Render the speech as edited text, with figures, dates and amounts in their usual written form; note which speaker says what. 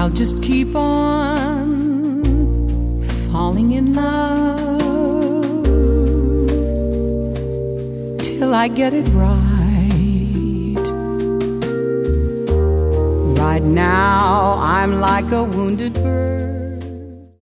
Speaker 1: I'll just keep on falling in love till I get it right. Right now I'm like a wounded bird